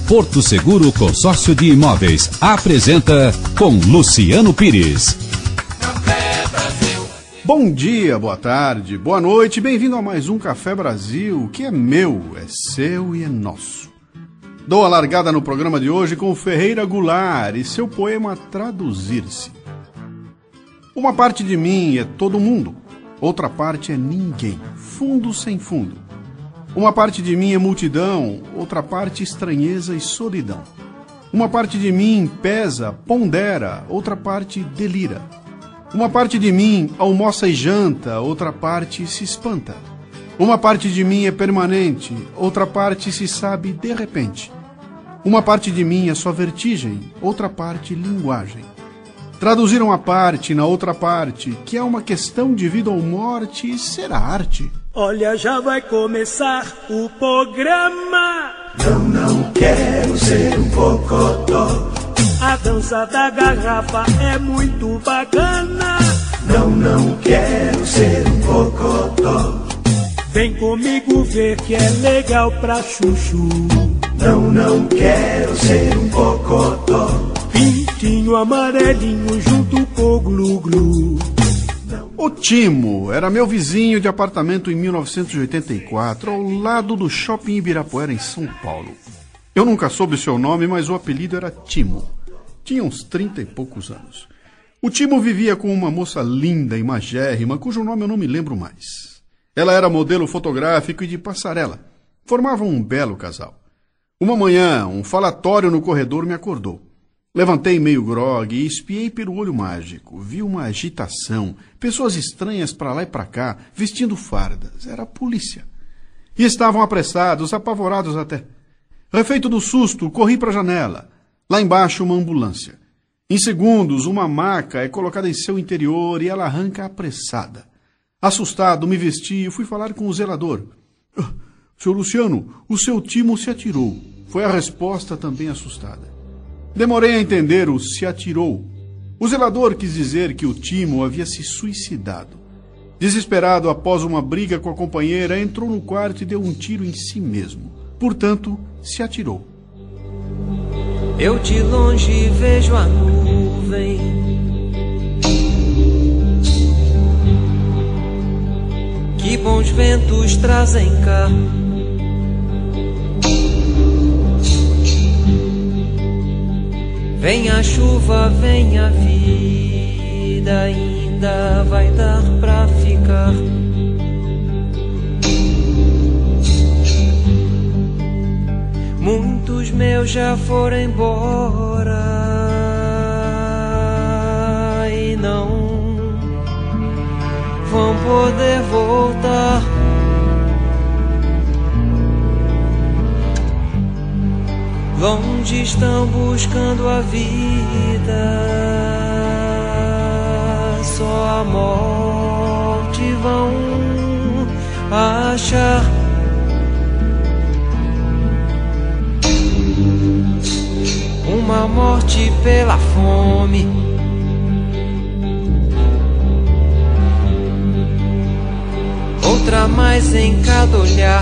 Porto Seguro Consórcio de Imóveis apresenta com Luciano Pires. Bom dia, boa tarde, boa noite, bem-vindo a mais um Café Brasil, que é meu, é seu e é nosso. Dou a largada no programa de hoje com Ferreira Goulart e seu poema Traduzir-se. Uma parte de mim é todo mundo, outra parte é ninguém, fundo sem fundo. Uma parte de mim é multidão, outra parte estranheza e solidão. Uma parte de mim pesa, pondera, outra parte delira. Uma parte de mim almoça e janta, outra parte se espanta. Uma parte de mim é permanente, outra parte se sabe de repente. Uma parte de mim é só vertigem, outra parte linguagem. Traduzir uma parte na outra parte, que é uma questão de vida ou morte, será arte. Olha, já vai começar o programa. Não quero ser um cocotó. A dança da garrafa é muito bacana. Não quero ser um cocotó. Vem comigo ver que é legal pra chuchu. Não quero ser um cocotó. Pintinho amarelinho junto com o glu-glu. O Timo era meu vizinho de apartamento em 1984, ao lado do Shopping Ibirapuera, em São Paulo. Eu nunca soube o seu nome, mas o apelido era Timo. Tinha uns 30 e poucos anos. O Timo vivia com uma moça linda e magérrima, cujo nome eu não me lembro mais. Ela era modelo fotográfico e de passarela. Formavam um belo casal. Uma manhã, um falatório no corredor me acordou. Levantei meio grogue e espiei pelo olho mágico. Vi uma agitação, pessoas estranhas para lá e para cá, vestindo fardas. Era a polícia. E estavam apressados, apavorados até. Refeito do susto, corri para a janela. Lá embaixo, uma ambulância. Em segundos, uma maca é colocada em seu interior e ela arranca apressada. Assustado, me vesti e fui falar com o zelador. Seu Luciano, o seu Timo se atirou. Foi a resposta também assustada. Demorei a entender o se atirou. O zelador quis dizer que o Timo havia se suicidado. Desesperado após uma briga com a companheira, entrou no quarto e deu um tiro em si mesmo. Portanto, se atirou. Eu de longe vejo a nuvem que bons ventos trazem cá. Vem a chuva, vem a vida, ainda vai dar pra ficar. Muitos meus já foram embora e não vão poder voltar. Longe estão buscando a vida, só a morte vão achar. Uma morte pela fome, outra mais em cada olhar.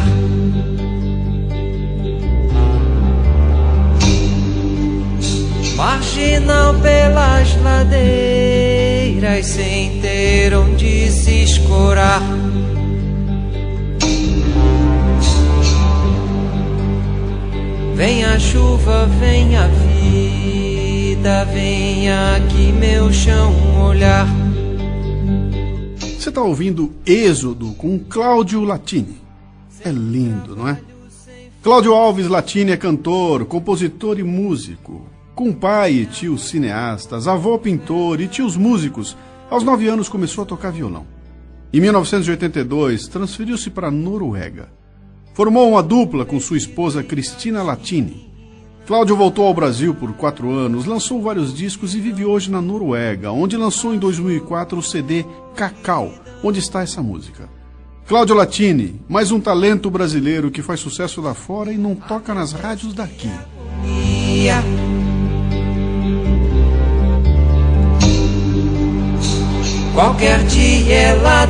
Marginal pelas ladeiras, sem ter onde se escorar. Vem a chuva, vem a vida, vem aqui meu chão olhar. Você está ouvindo Êxodo com Cláudio Latini. É lindo, não é? Cláudio Alves Latini é cantor, compositor e músico. Com pai e tios cineastas, avô pintor e tios músicos, aos 9 anos começou a tocar violão. Em 1982, transferiu-se para a Noruega. Formou uma dupla com sua esposa Cristina Latini. Cláudio voltou ao Brasil por 4 anos, lançou vários discos e vive hoje na Noruega, onde lançou em 2004 o CD Cacau, onde está essa música. Cláudio Latini, mais um talento brasileiro que faz sucesso lá fora e não toca nas rádios daqui. Qualquer dia ela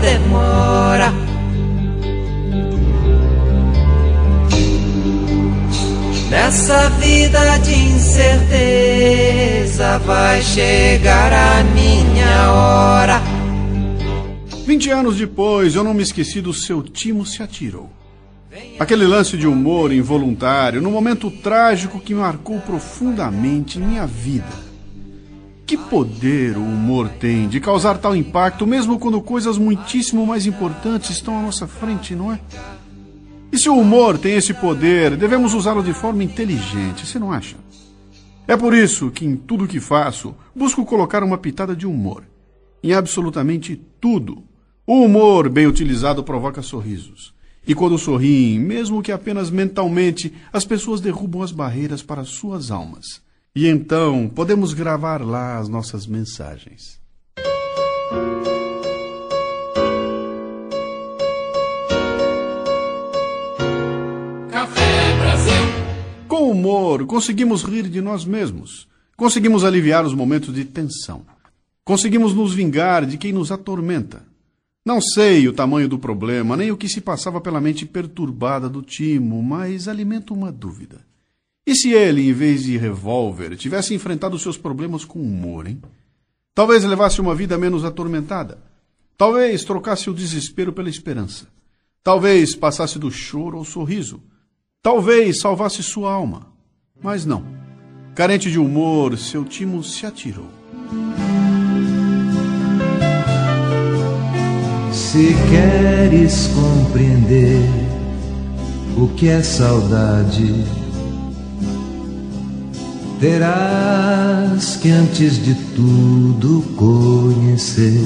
demora. Nessa vida de incerteza vai chegar a minha hora. 20 anos depois, eu não me esqueci do Seu Timo Se Atirou. Aquele lance de humor involuntário, num momento trágico que marcou profundamente minha vida. Que poder o humor tem de causar tal impacto, mesmo quando coisas muitíssimo mais importantes estão à nossa frente, não é? E se o humor tem esse poder, devemos usá-lo de forma inteligente, você não acha? É por isso que em tudo que faço, busco colocar uma pitada de humor. Em absolutamente tudo. O humor, bem utilizado, provoca sorrisos. E quando sorriem, mesmo que apenas mentalmente, as pessoas derrubam as barreiras para suas almas. E então podemos gravar lá as nossas mensagens. Café Brasil. Com humor, conseguimos rir de nós mesmos. Conseguimos aliviar os momentos de tensão. Conseguimos nos vingar de quem nos atormenta. Não sei o tamanho do problema, nem o que se passava pela mente perturbada do Timo, mas alimento uma dúvida. E se ele, em vez de revólver, tivesse enfrentado seus problemas com humor, hein? Talvez levasse uma vida menos atormentada. Talvez trocasse o desespero pela esperança. Talvez passasse do choro ao sorriso. Talvez salvasse sua alma. Mas não. Carente de humor, Seu Timo se atirou. Se queres compreender o que é saudade, terás que antes de tudo conhecer,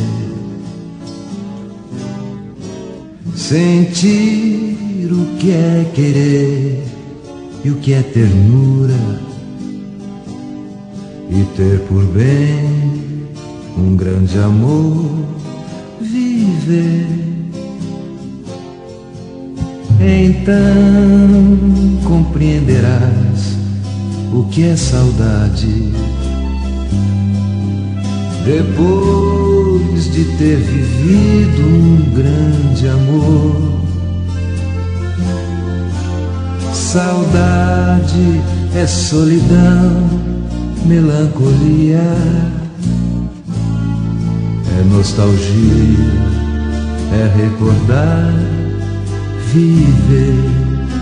sentir o que é querer e o que é ternura, e ter por bem um grande amor viver. Então compreenderás o que é saudade, depois de ter vivido um grande amor. Saudade é solidão, melancolia, é nostalgia, é recordar, viver.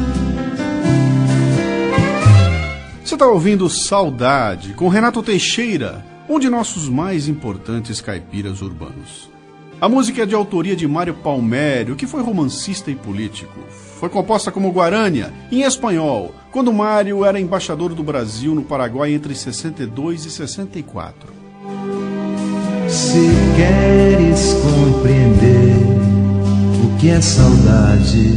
Você está ouvindo Saudade, com Renato Teixeira, um de nossos mais importantes caipiras urbanos. A música é de autoria de Mário Palmério, que foi romancista e político. Foi composta como Guarânia, em espanhol, quando Mário era embaixador do Brasil no Paraguai entre 62 e 64. Se queres compreender o que é saudade,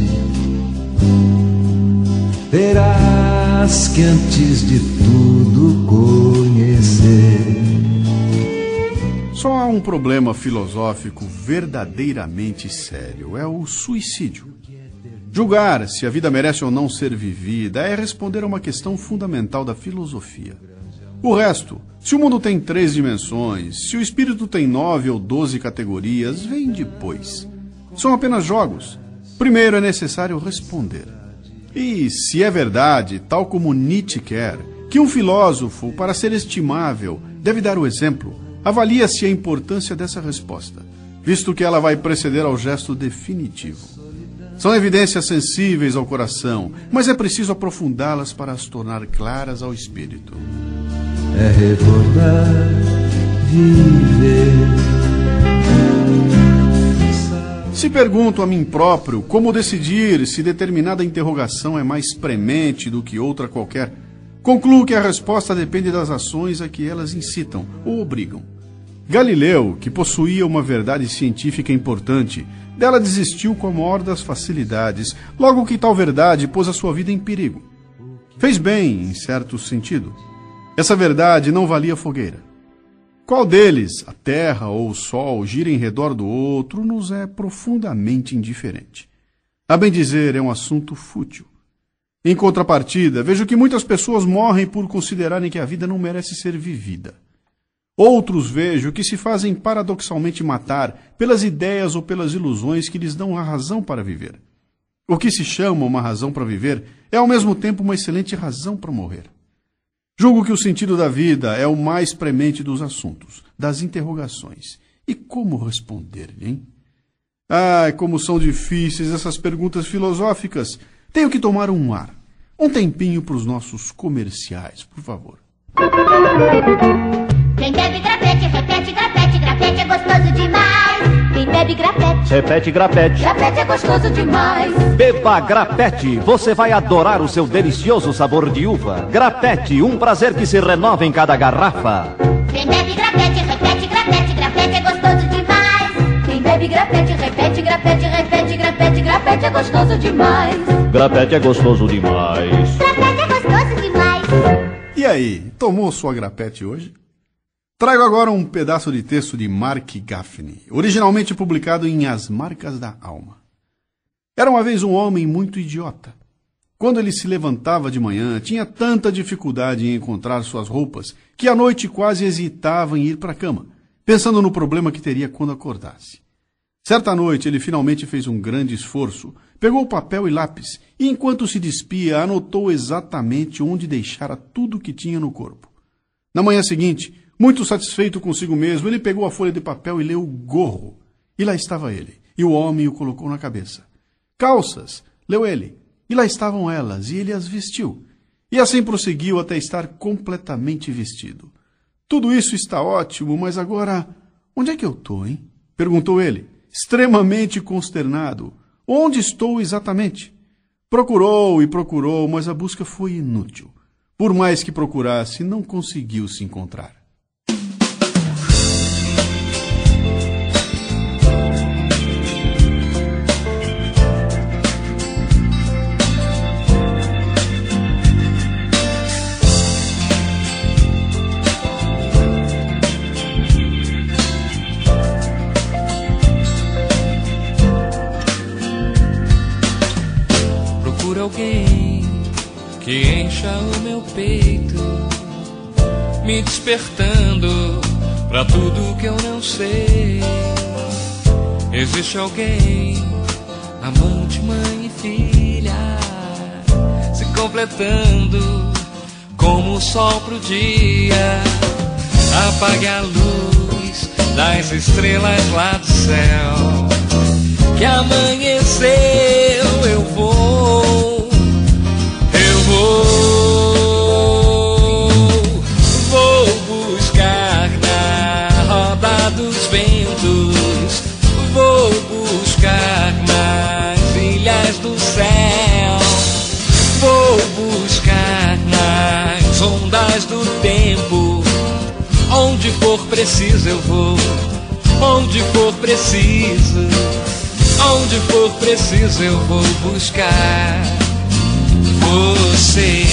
terás que antes de tudo conhecer. Só há um problema filosófico verdadeiramente sério, é o suicídio. Julgar se a vida merece ou não ser vivida é responder a uma questão fundamental da filosofia. O resto, se o mundo tem 3 dimensões, se o espírito tem 9 ou 12 categorias, vem depois. São apenas jogos. Primeiro é necessário responder. E se é verdade, tal como Nietzsche quer, que um filósofo, para ser estimável, deve dar o exemplo, avalia-se a importância dessa resposta, visto que ela vai preceder ao gesto definitivo. São evidências sensíveis ao coração, mas é preciso aprofundá-las para as tornar claras ao espírito. É recordar, viver. Se pergunto a mim próprio como decidir se determinada interrogação é mais premente do que outra qualquer, concluo que a resposta depende das ações a que elas incitam ou obrigam. Galileu, que possuía uma verdade científica importante, dela desistiu com a maior das facilidades, logo que tal verdade pôs a sua vida em perigo. Fez bem, em certo sentido. Essa verdade não valia fogueira. Qual deles, a Terra ou o Sol, gira em redor do outro, nos é profundamente indiferente. A bem dizer, é um assunto fútil. Em contrapartida, vejo que muitas pessoas morrem por considerarem que a vida não merece ser vivida. Outros vejo que se fazem paradoxalmente matar pelas ideias ou pelas ilusões que lhes dão a razão para viver. O que se chama uma razão para viver é ao mesmo tempo uma excelente razão para morrer. Julgo que o sentido da vida é o mais premente dos assuntos, das interrogações. E como responder-lhe, hein? Ai, como são difíceis essas perguntas filosóficas. Tenho que tomar um ar. Um tempinho para os nossos comerciais, por favor. Quem bebe grapete, repete, grapete, grapete é gostoso demais. Quem bebe grapete, repete grapete, grapete é gostoso demais. Beba grapete, você vai adorar o seu delicioso sabor de uva. Grapete, um prazer que se renova em cada garrafa. Quem bebe grapete, repete, grapete, grapete é gostoso demais. Quem bebe grapete, repete, grapete, repete, grapete, grapete é gostoso demais. Grapete é gostoso demais. Grapete é gostoso demais. E aí, tomou sua grapete hoje? Trago agora um pedaço de texto de Mark Gaffney, originalmente publicado em As Marcas da Alma. Era uma vez um homem muito idiota. Quando ele se levantava de manhã, tinha tanta dificuldade em encontrar suas roupas que à noite quase hesitava em ir para a cama, pensando no problema que teria quando acordasse. Certa noite ele finalmente fez um grande esforço, pegou papel e lápis e, enquanto se despia, anotou exatamente onde deixara tudo o que tinha no corpo. Na manhã seguinte, muito satisfeito consigo mesmo, ele pegou a folha de papel e leu gorro. E lá estava ele, e o homem o colocou na cabeça. Calças, leu ele, e lá estavam elas, e ele as vestiu. E assim prosseguiu até estar completamente vestido. Tudo isso está ótimo, mas agora, onde é que eu estou, hein? Perguntou ele, extremamente consternado. Onde estou exatamente? Procurou e procurou, mas a busca foi inútil. Por mais que procurasse, não conseguiu se encontrar. Alguém que encha o meu peito, me despertando pra tudo que eu não sei. Existe alguém, amante, mãe e filha, se completando como o sol pro dia. Apague a luz das estrelas lá do céu, que amanheceu, eu vou buscar na roda dos ventos, vou buscar nas ilhas do céu, vou buscar nas ondas do tempo, onde for preciso eu vou, onde for preciso, onde for preciso eu vou buscar você.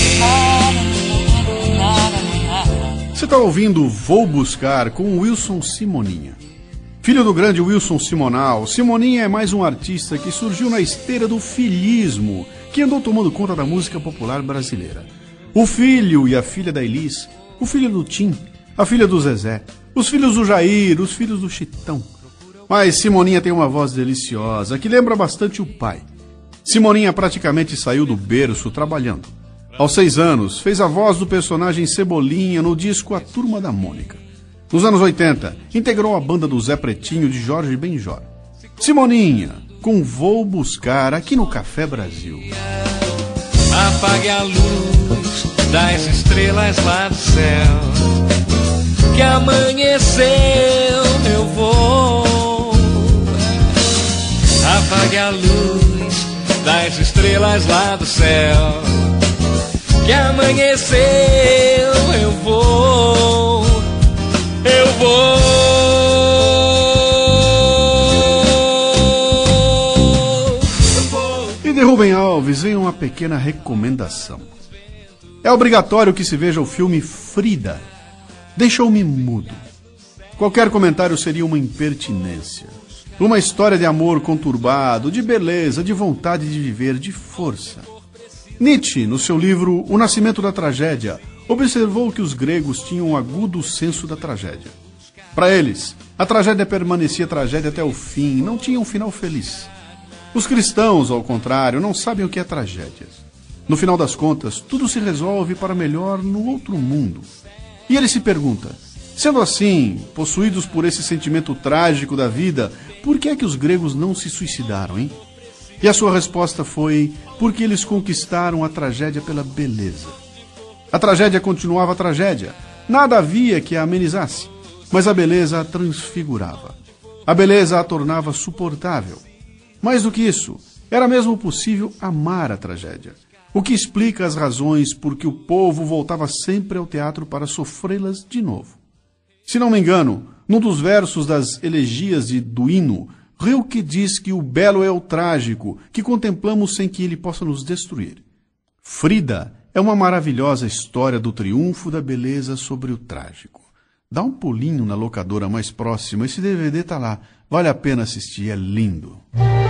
Você está ouvindo Vou Buscar com Wilson Simoninha. Filho do grande Wilson Simonal, Simoninha é mais um artista que surgiu na esteira do filhismo, que andou tomando conta da música popular brasileira. O filho e a filha da Elis, o filho do Tim, a filha do Zezé, os filhos do Jair, os filhos do Chitão. Mas Simoninha tem uma voz deliciosa, que lembra bastante o pai. Simoninha praticamente saiu do berço trabalhando. Aos 6 anos, fez a voz do personagem Cebolinha no disco A Turma da Mônica. Nos anos 80, integrou a banda do Zé Pretinho de Jorge Benjor. Simoninha, com Vou Buscar aqui no Café Brasil. Apague a luz das estrelas lá do céu, que amanheceu, eu vou. Apague a luz das estrelas lá do céu, que amanheceu, eu vou, eu vou. E de Rubem Alves vem uma pequena recomendação. É obrigatório que se veja o filme Frida. Deixou-me mudo. Qualquer comentário seria uma impertinência. Uma história de amor conturbado, de beleza, de vontade de viver, de força. Nietzsche, no seu livro O Nascimento da Tragédia, observou que os gregos tinham um agudo senso da tragédia. Para eles, a tragédia permanecia tragédia até o fim, não tinha um final feliz. Os cristãos, ao contrário, não sabem o que é tragédia. No final das contas, tudo se resolve para melhor no outro mundo. E ele se pergunta, sendo assim, possuídos por esse sentimento trágico da vida, por que é que os gregos não se suicidaram, hein? E a sua resposta foi, porque eles conquistaram a tragédia pela beleza. A tragédia continuava a tragédia. Nada havia que a amenizasse, mas a beleza a transfigurava. A beleza a tornava suportável. Mais do que isso, era mesmo possível amar a tragédia, o que explica as razões por que o povo voltava sempre ao teatro para sofrê-las de novo. Se não me engano, num dos versos das elegias do hino, Rilke diz que o belo é o trágico, que contemplamos sem que ele possa nos destruir. Frida é uma maravilhosa história do triunfo da beleza sobre o trágico. Dá um pulinho na locadora mais próxima, esse DVD tá lá. Vale a pena assistir, é lindo.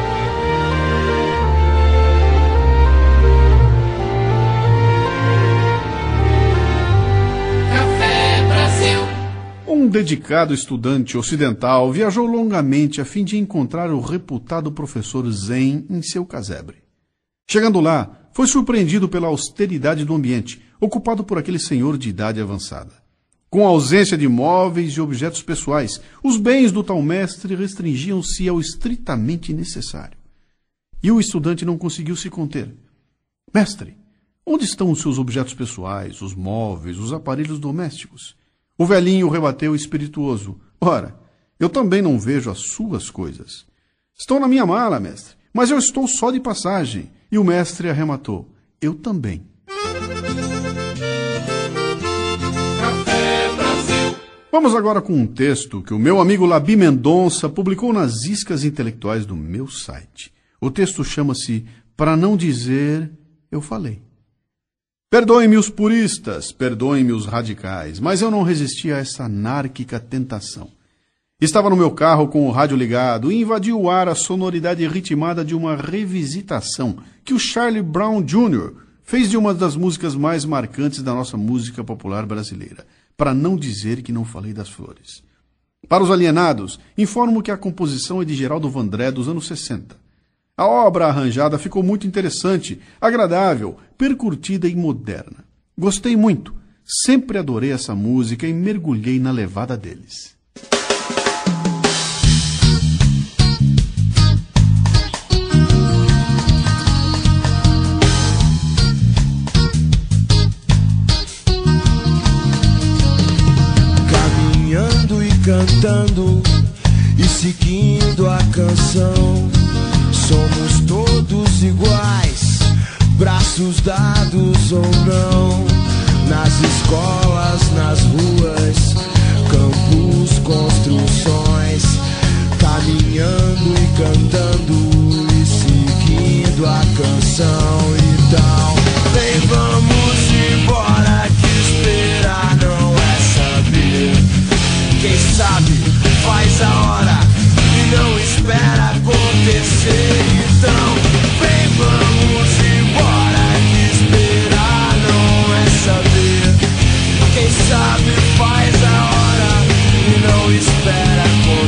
Um dedicado estudante ocidental viajou longamente a fim de encontrar o reputado professor Zen em seu casebre. Chegando lá, foi surpreendido pela austeridade do ambiente, ocupado por aquele senhor de idade avançada. Com a ausência de móveis e objetos pessoais, os bens do tal mestre restringiam-se ao estritamente necessário. E o estudante não conseguiu se conter. Mestre, onde estão os seus objetos pessoais, os móveis, os aparelhos domésticos? O velhinho rebateu espirituoso. Ora, eu também não vejo as suas coisas. Estão na minha mala, mestre, mas eu estou só de passagem. E o mestre arrematou. Eu também. Vamos agora com um texto que o meu amigo Labi Mendonça publicou nas iscas intelectuais do meu site. O texto chama-se Para Não Dizer, Eu Falei. Perdoem-me os puristas, perdoem-me os radicais, mas eu não resisti a essa anárquica tentação. Estava no meu carro com o rádio ligado e invadiu o ar a sonoridade ritmada de uma revisitação que o Charlie Brown Jr. fez de uma das músicas mais marcantes da nossa música popular brasileira, Para Não Dizer Que Não Falei das Flores. Para os alienados, informo que a composição é de Geraldo Vandré dos anos 60. A obra arranjada ficou muito interessante, agradável, percurtida e moderna. Gostei muito, sempre adorei essa música e mergulhei na levada deles. Caminhando e cantando e seguindo a canção, somos todos iguais, braços dados ou não, nas escolas, nas ruas, campos, construções, caminhando e cantando e seguindo a canção. Então, vem, vamos embora, que esperar não é saber. Quem sabe faz a hora e não espera acontecer. Então, vem, vamos embora, que esperar não é saber. Quem sabe faz a hora e não espera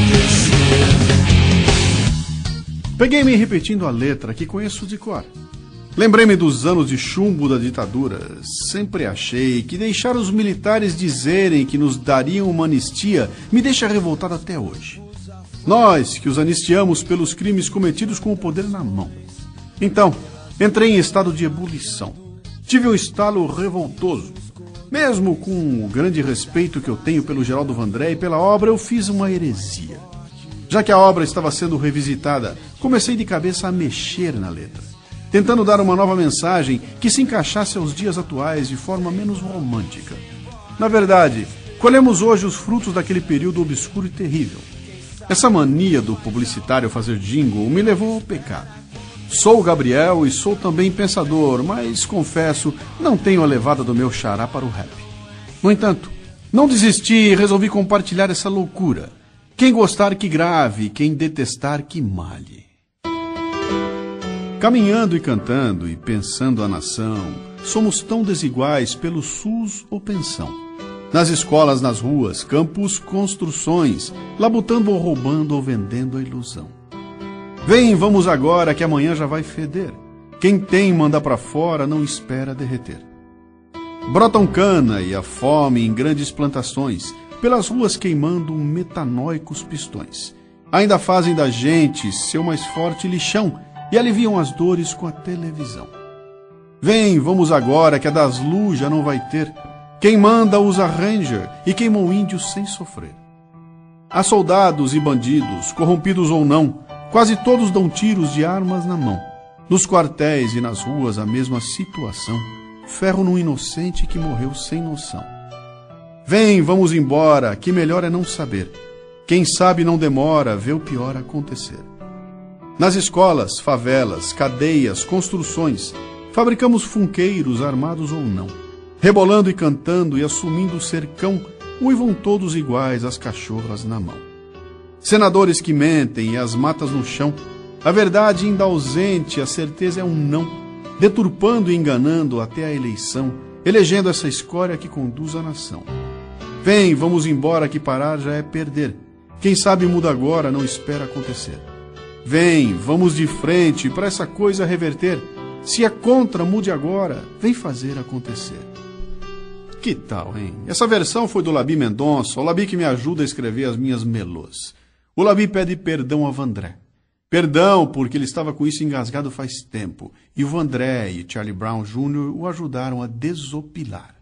acontecer. Peguei-me repetindo a letra que conheço de cor. Lembrei-me dos anos de chumbo da ditadura. Sempre achei que deixar os militares dizerem que nos dariam uma anistia me deixa revoltado até hoje. Nós, que os anistiamos pelos crimes cometidos com o poder na mão. Então, entrei em estado de ebulição. Tive um estalo revoltoso. Mesmo com o grande respeito que eu tenho pelo Geraldo Vandré e pela obra, eu fiz uma heresia. Já que a obra estava sendo revisitada, comecei de cabeça a mexer na letra, tentando dar uma nova mensagem que se encaixasse aos dias atuais de forma menos romântica. Na verdade, colhemos hoje os frutos daquele período obscuro e terrível. Essa mania do publicitário fazer jingle me levou ao pecado. Sou o Gabriel e sou também pensador, mas, confesso, não tenho a levada do meu xará para o rap. No entanto, não desisti e resolvi compartilhar essa loucura. Quem gostar que grave, quem detestar que malhe. Caminhando e cantando e pensando a nação, somos tão desiguais pelo SUS ou pensão. Nas escolas, nas ruas, campos, construções, labutando ou roubando ou vendendo a ilusão. Vem, vamos agora, que amanhã já vai feder. Quem tem manda pra fora, não espera derreter. Brotam cana e a fome em grandes plantações, pelas ruas queimando metanóicos pistões. Ainda fazem da gente seu mais forte lixão e aliviam as dores com a televisão. Vem, vamos agora, que a das luz já não vai ter. Quem manda usa Ranger e queimam índios sem sofrer. Há soldados e bandidos, corrompidos ou não, quase todos dão tiros de armas na mão. Nos quartéis e nas ruas a mesma situação, ferro num inocente que morreu sem noção. Vem, vamos embora, que melhor é não saber. Quem sabe não demora, vê o pior acontecer. Nas escolas, favelas, cadeias, construções, fabricamos funqueiros, armados ou não. Rebolando e cantando e assumindo o cercão, uivam todos iguais, as cachorras na mão. Senadores que mentem e as matas no chão, a verdade ainda ausente, a certeza é um não, deturpando e enganando até a eleição, elegendo essa escória que conduz a nação. Vem, vamos embora, que parar já é perder. Quem sabe muda agora, não espera acontecer. Vem, vamos de frente para essa coisa reverter. Se é contra, mude agora, vem fazer acontecer. Que tal, hein? Essa versão foi do Labi Mendonça, o Labi que me ajuda a escrever as minhas melôs. O Labi pede perdão ao Vandré. Perdão, porque ele estava com isso engasgado faz tempo, e o Vandré e Charlie Brown Jr. o ajudaram a desopilar.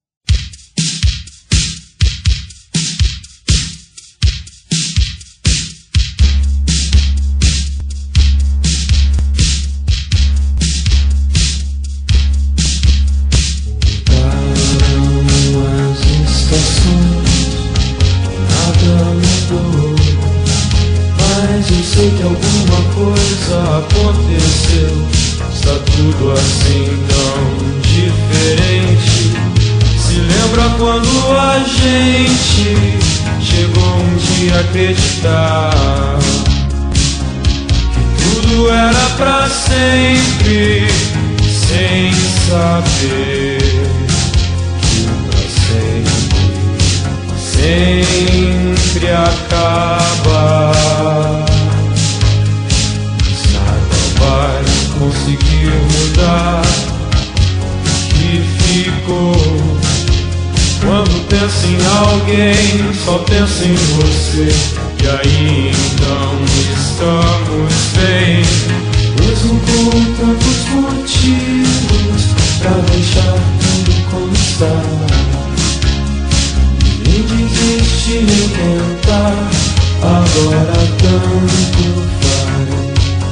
Eu sei que alguma coisa aconteceu. Está tudo assim tão diferente. Se lembra quando a gente chegou um dia a acreditar que tudo era pra sempre, sem saber que o pra sempre acaba. Vai conseguir mudar o que ficou. Quando pensa em alguém, só pensa em você. E aí então estamos bem, mesmo com tantos motivos pra deixar tudo como está. Nem desistir, nem tentar, agora tanto faz.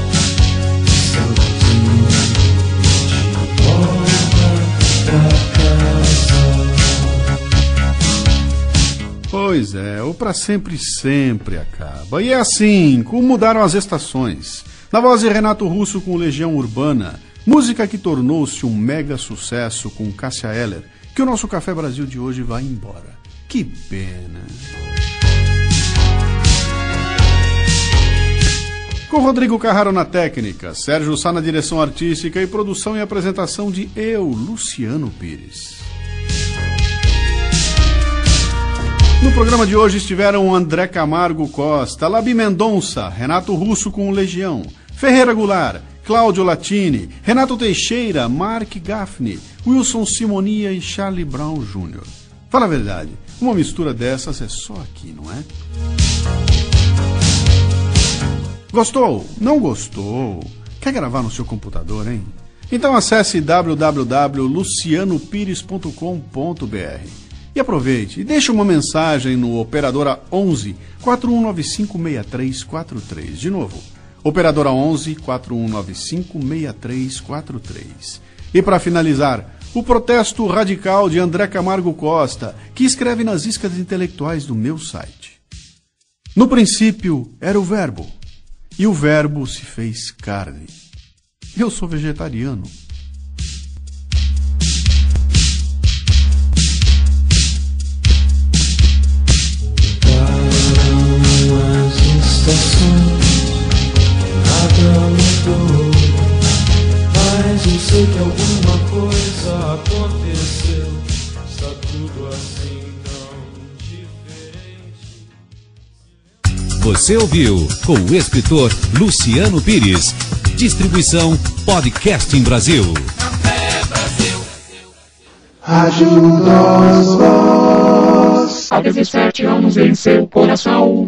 Pois é, o pra sempre sempre acaba. E é assim, como mudaram as estações. Na voz de Renato Russo com Legião Urbana, música que tornou-se um mega sucesso com Cássia Eller, que o nosso Café Brasil de hoje vai embora. Que pena. Com Rodrigo Carraro na técnica, Sérgio Sá na direção artística e produção e apresentação de eu, Luciano Pires. No programa de hoje estiveram André Camargo Costa, Labi Mendonça, Renato Russo com Legião, Ferreira Goulart, Cláudio Latini, Renato Teixeira, Mark Gaffney, Wilson Simonia e Charlie Brown Jr. Fala a verdade, uma mistura dessas é só aqui, não é? Gostou? Não gostou? Quer gravar no seu computador, hein? Então acesse www.lucianopires.com.br e aproveite e deixe uma mensagem no Operadora 11 4195 6343. De novo, Operadora 11 4195 6343. E para finalizar, o protesto radical de André Camargo Costa, que escreve nas iscas intelectuais do meu site. No princípio era o verbo, e o verbo se fez carne. Eu sou vegetariano. As estações, nada mudou, mas eu sei que alguma coisa aconteceu. Está tudo assim tão diferente. Você ouviu com o escritor Luciano Pires. Distribuição Podcasting Brasil. Ajuda-os vós a 17 anos em seu coração.